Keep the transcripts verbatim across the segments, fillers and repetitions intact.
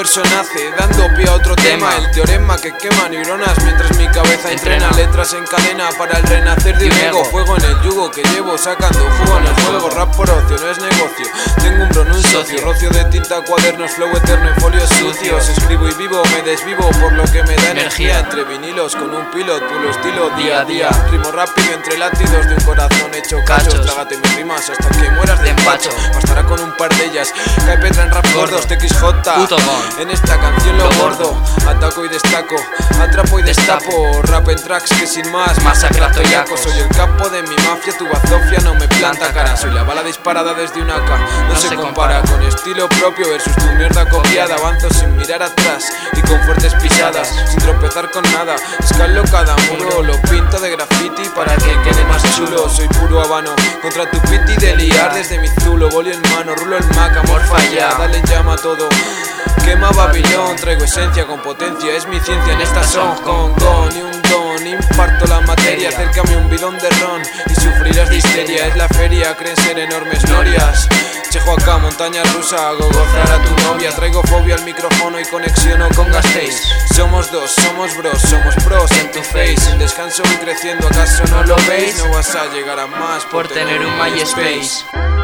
verso nace dando pie a otro tema, tema. El teorema que quema neuronas mientras mi cabeza entrena, entrena. Letras en cadena para el renacer de un ego. Fuego en el yugo que llevo sacando fuego en el fuego. Rap por ocio, no es negocio. Tengo un bron, un socio, rocio de tinta, cuadernos, flow eterno en folios sucios. Escribo y vivo, me desvivo por lo que me da energía. Entre vinilos con un pilot, pulo estilo día a día. Rimo rápido entre latidos de un corazón hecho cachos. Trágate mis rimas hasta que mueras de empacho. Bastará con un par de ellas. Cae Petra en rap gordos, T X J. En esta canción lo gordo. Ataco y destaco, atrapo y destapo. Rap en tracks que sin más masacra toyaco. Soy el capo de mi mafia, tu bazofia no me planta cara. Soy la bala disparada desde una K. No, no se, se compara. compara con estilo propio versus tu mierda copiada. Avanzo sin mirar atrás y con fuertes pisadas, sin tropezar con nada. Escalo cada muro, lo pinto de graffiti para que quede más chulo. Soy puro habano contra tu piti de liar. Desde mi zulo, bolio en mano, rulo el mac, amor falla. Dale llama a todo, quema Babilón. Traigo esencia con potencia, es mi ciencia en esta son. Con con y un don, imparto la materia. Acércame un bidón de ron y sufrirás de histeria. Es la feria, creen ser enormes norias. Chejo acá, montaña rusa, hago gozar a tu novia. Traigo fobia al micrófono y conexiono con Gasteiz. Somos dos, somos bros, somos pros en tu face. Sin descanso voy creciendo, ¿acaso no lo veis? No vas a llegar a más por, por tener un MySpace.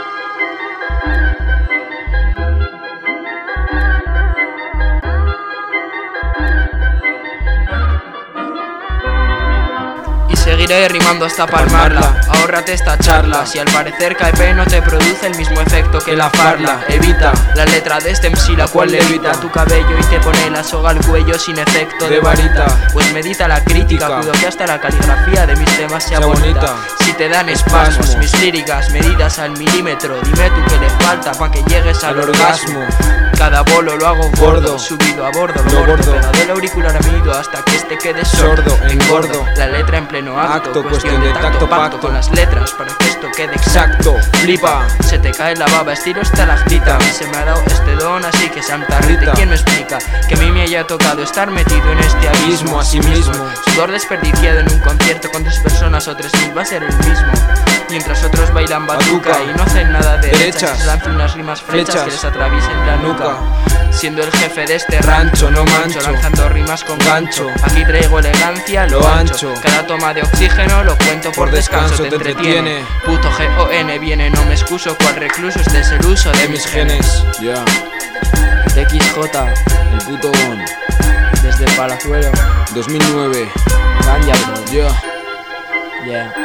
Seguiré rimando hasta palmarla, ahórrate esta charla. Si al parecer K P no te produce el mismo efecto que la farla, evita la letra de este M C la cual levita tu cabello y te pone la soga al cuello sin efecto de varita. Pues medita la crítica, cuido que hasta la caligrafía de mis temas sea bonita. Si te dan espasmos, mis líricas medidas al milímetro, dime tú qué le falta pa' que llegues al orgasmo. Cada bolo lo hago gordo, subido a bordo, lo gordo, pegado el auricular amigo hasta que este quede sordo, engordo la letra en pleno acto, acto cuestión de tacto, pacto con las letras para que esto quede exacto. Flipa, se te cae la baba estilo estalactita. Se me ha dado este don así que Santa Rita. ¿Quién me explica que a mí me haya tocado estar metido en este abismo? Así mismo, sudor desperdiciado en un concierto con tres personas o tres mil va a ser el mismo. Mientras otros bailan batuca y no hacen nada de derechas, se lanzan unas rimas flechas, flechas que les atraviesen la nuca. Siendo el jefe de este rancho, no mancho, lanzando rimas con gancho. Aquí traigo elegancia, lo ancho. Cada toma de oxígeno lo cuento por, por descanso, te entretiene. entretiene. Puto G O N viene, no me excuso, cual recluso, este es el uso de, de mis genes. Ya, yeah. T X J, el puto Gon. Desde el Palazuelo dos mil nueve. Ganja, bro. Ya, yeah. Yeah.